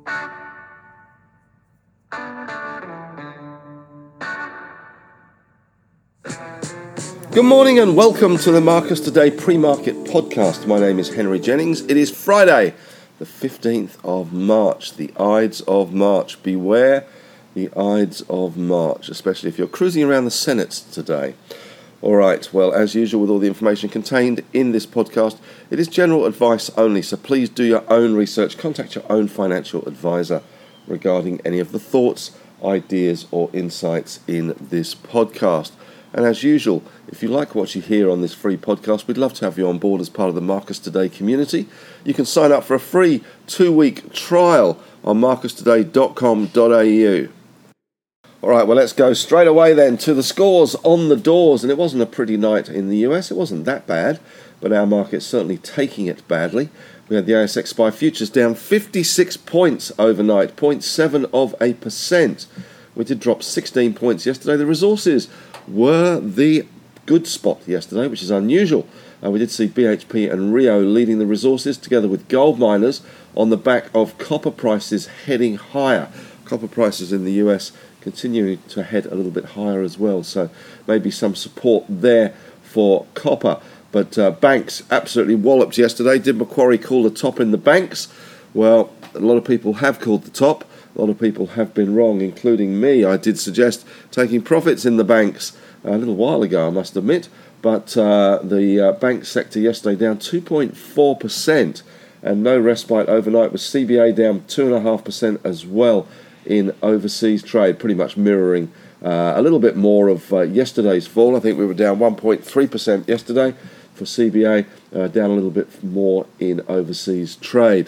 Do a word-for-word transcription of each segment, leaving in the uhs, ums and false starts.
Good morning and welcome to the Marcus Today pre-market podcast. My name is Henry Jennings. It is Friday, the fifteenth of March, the Ides of March. Beware the Ides of March, especially if you're cruising around the Senate today. All right, well, as usual with all the information contained in this podcast, it is general advice only, so please do your own research. Contact your own financial advisor regarding any of the thoughts, ideas or insights in this podcast. And as usual, if you like what you hear on this free podcast, we'd love to have you on board as part of the Marcus Today community. You can sign up for a free two-week trial on marcus today dot com dot a u. All right, well, let's go straight away then to the scores on the doors. And it wasn't a pretty night in the U S. It wasn't that bad, but our market's certainly taking it badly. We had the A S X S P Y futures down fifty-six points overnight, zero point seven of a percent. We did drop sixteen points yesterday. The resources were the good spot yesterday, which is unusual. Uh, we did see B H P and Rio leading the resources together with gold miners on the back of copper prices heading higher. Copper prices in the U S continuing to head a little bit higher as well, so maybe some support there for copper. But uh, banks absolutely walloped yesterday. Did Macquarie call the top in the banks? Well, a lot of people have called the top. A lot of people have been wrong, including me. I did suggest taking profits in the banks a little while ago, I must admit. But uh, the uh, bank sector yesterday down two point four percent, and no respite overnight with C B A down two point five percent as well in overseas trade, pretty much mirroring uh, a little bit more of uh, yesterday's fall. I think we were down one point three percent yesterday for C B A, uh, down a little bit more in overseas trade.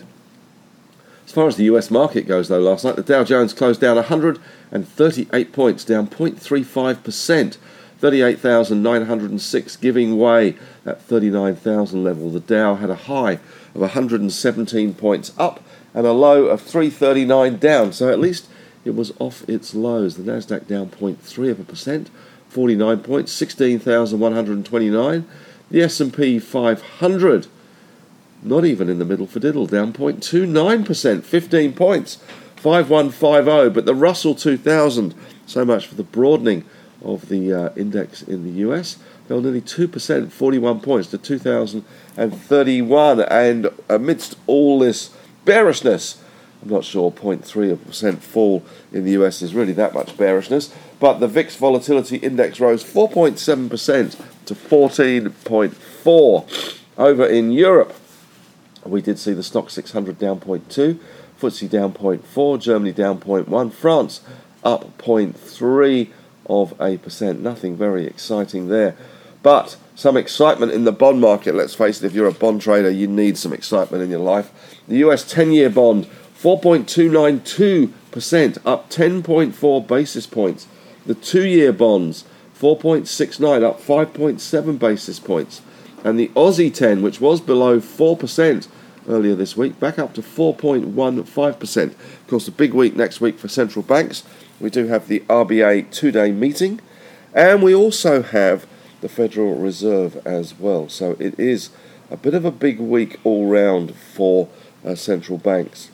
As far as the U S market goes, though, last night, the Dow Jones closed down one hundred thirty-eight points, down zero point three five percent, thirty-eight thousand nine hundred six, giving way at thirty-nine thousand level. The Dow had a high of one hundred seventeen points up and a low of three thirty-nine down, so at least it was off its lows. The Nasdaq down zero point three of a percent, forty-nine points, sixteen thousand one hundred twenty-nine. The S and P five hundred, not even in the middle for diddle, down zero point two nine percent, fifteen points, five one five zero. But the Russell two thousand, so much for the broadening of the uh, index in the U S, fell nearly two percent, forty-one points to two thousand thirty-one. And amidst all this bearishness, I'm not sure zero point three percent fall in the U S is really that much bearishness, but the V I X Volatility Index rose four point seven percent to fourteen point four. Over in Europe, we did see the Stoxx six hundred down zero point two, F T S E down zero point four, Germany down zero point one, France up zero point three of a percent. Nothing very exciting there. But some excitement in the bond market. Let's face it, if you're a bond trader, you need some excitement in your life. The U S ten-year bond, four point two nine two percent, up ten point four basis points. The two-year bonds, four point six nine, up five point seven basis points. And the Aussie ten, which was below four percent earlier this week, back up to four point one five percent. Of course, a big week next week for central banks. We do have the R B A two-day meeting, and we also have the Federal Reserve as well. So it is a bit of a big week all round for uh, central banks.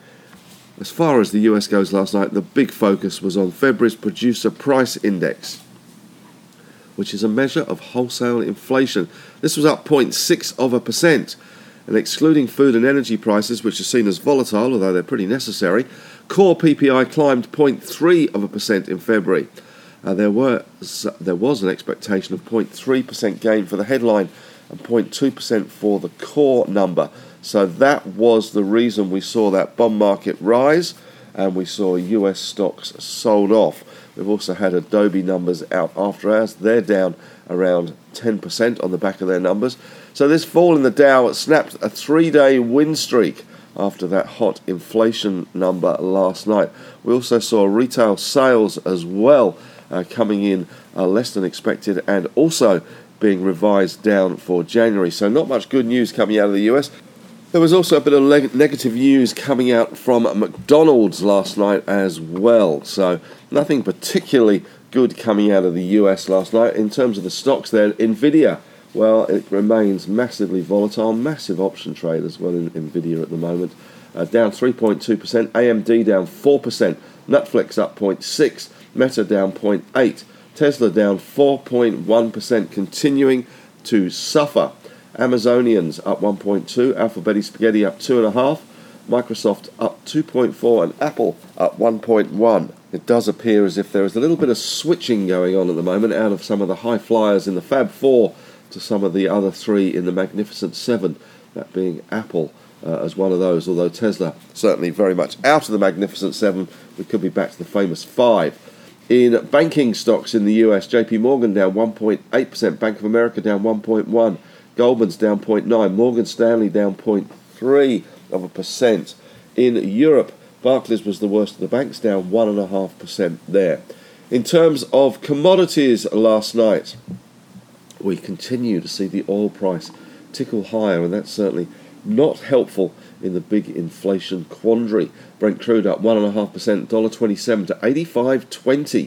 As far as the U S goes last night, the big focus was on February's Producer Price Index, which is a measure of wholesale inflation. This was up zero point six of a percent, and excluding food and energy prices, which are seen as volatile, although they're pretty necessary, core P P I climbed zero point three of a percent in February. Uh, there were there was an expectation of zero point three percent gain for the headline and zero point two percent for the core number. So that was the reason we saw that bond market rise, and we saw U S stocks sold off. We've also had Adobe numbers out after hours. They're down around ten percent on the back of their numbers. So this fall in the Dow snapped a three-day win streak after that hot inflation number last night. We also saw retail sales as well uh, coming in uh, less than expected and also being revised down for January. So not much good news coming out of the U S. There was also a bit of leg- negative news coming out from McDonald's last night as well. So nothing particularly good coming out of the U S last night. In terms of the stocks there, Nvidia, well, it remains massively volatile, massive option trade as well in Nvidia at the moment. uh, down three point two percent, A M D down four percent, Netflix up zero point six percent, Meta down zero point eight percent, Tesla down four point one percent, continuing to suffer. Amazonians up one point two percent, Alphabeti Spaghetti up two point five percent, Microsoft up two point four percent, and Apple up one point one percent. It does appear as if there is a little bit of switching going on at the moment out of some of the high flyers in the Fab Four to some of the other three in the Magnificent Seven, that being Apple uh, as one of those, although Tesla certainly very much out of the Magnificent Seven. We could be back to the famous Five. In banking stocks in the U S, J P Morgan down one point eight percent, Bank of America down one point one percent, Goldman's down zero point nine percent, Morgan Stanley down zero point three of a percent. In Europe, Barclays was the worst of the banks, down one point five percent there. In terms of commodities last night, we continue to see the oil price tickle higher, and that's certainly not helpful in the big inflation quandary. Brent crude up one point five percent, one dollar twenty-seven to eighty-five twenty.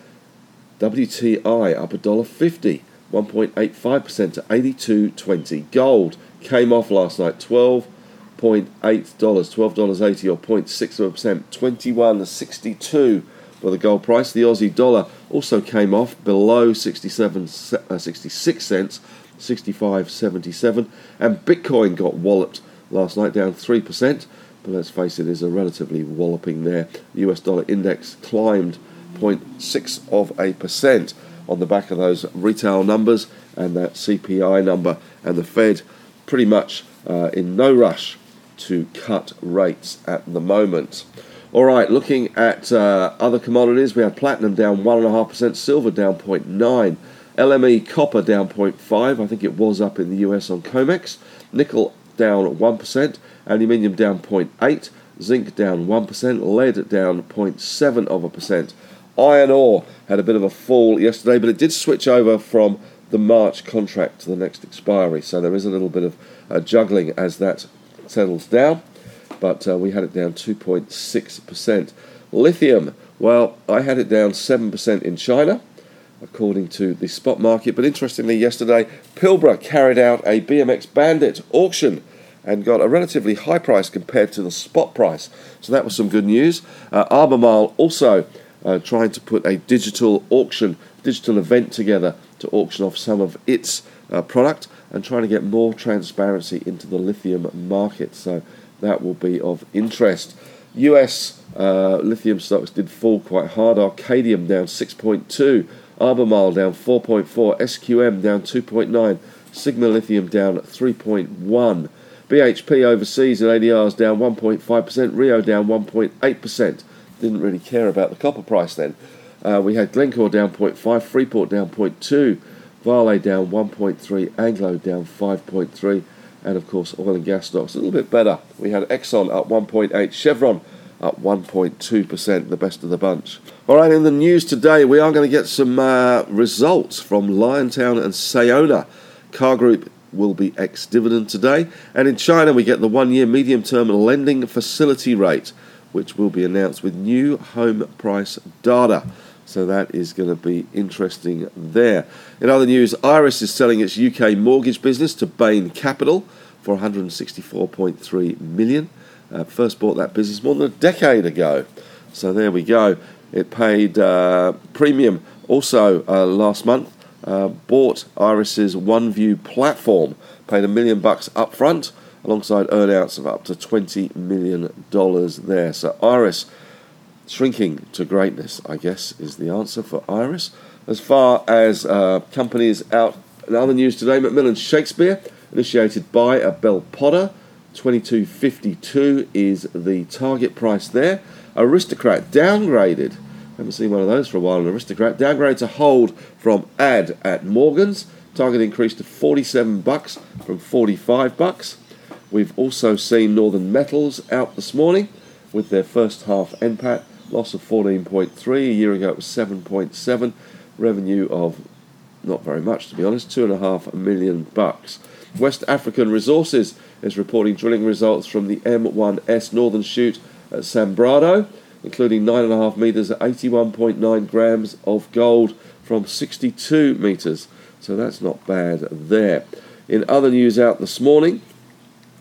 W T I up one dollar fifty, one point eight five percent to eighty-two twenty. Gold came off last night, twelve point eight dollars, twelve dollars eighty or zero point six percent, twenty-one sixty-two for the gold price. The Aussie dollar also came off below sixty-seven, uh, sixty-six cents, sixty-five seventy-seven, and Bitcoin got walloped last night, down three percent, but let's face it, is a relatively walloping there. The U S dollar index climbed zero point six of a percent on the back of those retail numbers and that C P I number, and the Fed pretty much uh, in no rush to cut rates at the moment. All right, looking at uh, other commodities, we have platinum down one point five percent, silver down zero point nine percent, L M E copper down zero point five percent, I think it was up in the U S on COMEX, nickel down one percent, aluminium down zero point eight percent, zinc down one percent, lead down zero point seven of a percent. Iron ore had a bit of a fall yesterday, but it did switch over from the March contract to the next expiry, so there is a little bit of uh, juggling as that settles down, but uh, we had it down two point six percent. Lithium, well, I had it down seven percent in China, according to the spot market, but interestingly yesterday, Pilbara carried out a B M X Bandit auction and got a relatively high price compared to the spot price, so that was some good news. Uh, Albemarle also uh, trying to put a digital auction, digital event together to auction off some of its uh, product and trying to get more transparency into the lithium market, so that will be of interest. U S uh, lithium stocks did fall quite hard. Arcadium down six point two, Albemarle down four point four, S Q M down two point nine, Sigma Lithium down three point one, B H P overseas at A D Rs down one point five percent, Rio down one point eight percent. Didn't really care about the copper price then. Uh, we had Glencore down zero point five, Freeport down zero point two, Vale down one point three, Anglo down five point three, and of course oil and gas stocks a little bit better. We had Exxon up one point eight, Chevron up one point two percent, the best of the bunch. All right, in the news today, we are going to get some uh, results from Liontown and Sayona. Car Group will be ex-dividend today. And in China, we get the one-year medium-term lending facility rate, which will be announced with new home price data. So that is going to be interesting there. In other news, Iress is selling its U K mortgage business to Bain Capital for one hundred sixty-four point three million dollars. Uh, first bought that business more than a decade ago. So there we go. It paid uh, premium also uh, last month. Uh, bought Iress's OneView platform. Paid a million bucks up front, alongside earnouts of up to twenty million dollars there. So Iress shrinking to greatness, I guess, is the answer for Iress. As far as uh, companies out in other news today, Macmillan Shakespeare, initiated by a Bell Potter, twenty-two fifty-two is the target price there. Aristocrat downgraded, haven't seen one of those for a while, an Aristocrat, downgraded to hold from add at Morgan's, target increased to forty-seven bucks from forty-five bucks. We've also seen Northern Metals out this morning with their first half N PAT, loss of fourteen point three, a year ago it was seven point seven, revenue of not very much to be honest, two and a half million bucks. West African Resources is reporting drilling results from the M one S Northern Shoot at Sanbrado, including nine point five metres at eighty-one point nine grams of gold from sixty-two metres. So that's not bad there. In other news out this morning,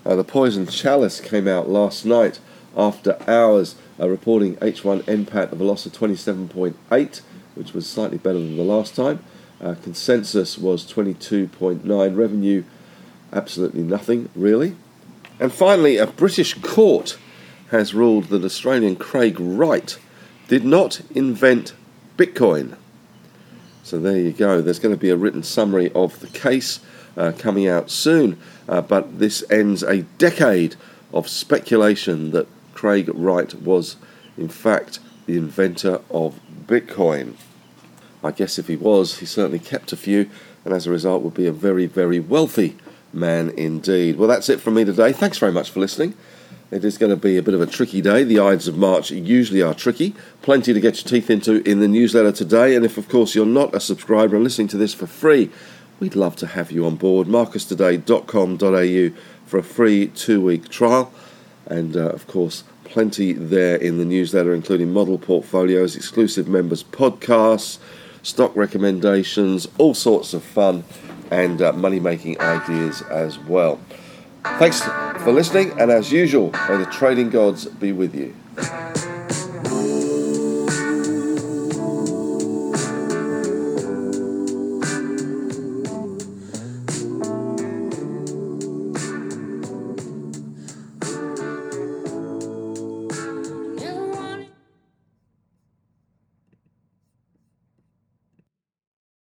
Uh, the Poison Chalice came out last night after hours, uh, reporting H one N PAT of a loss of twenty-seven point eight, which was slightly better than the last time. Uh, consensus was twenty-two point nine. Revenue, absolutely nothing, really. And finally, a British court has ruled that Australian Craig Wright did not invent Bitcoin. So there you go. There's going to be a written summary of the case uh, coming out soon. Uh, but this ends a decade of speculation that Craig Wright was, in fact, the inventor of Bitcoin. I guess if he was, he certainly kept a few, and as a result would be a very, very wealthy man indeed. Well, that's it from me today. Thanks very much for listening. It is going to be a bit of a tricky day. The Ides of March usually are tricky. Plenty to get your teeth into in the newsletter today. And if, of course, you're not a subscriber and listening to this for free, we'd love to have you on board. marcus today dot com dot a u for a free two-week trial. And, uh, of course, plenty there in the newsletter, including model portfolios, exclusive members podcasts, stock recommendations, all sorts of fun, and uh, money-making ideas as well. Thanks for listening, and as usual, may the trading gods be with you.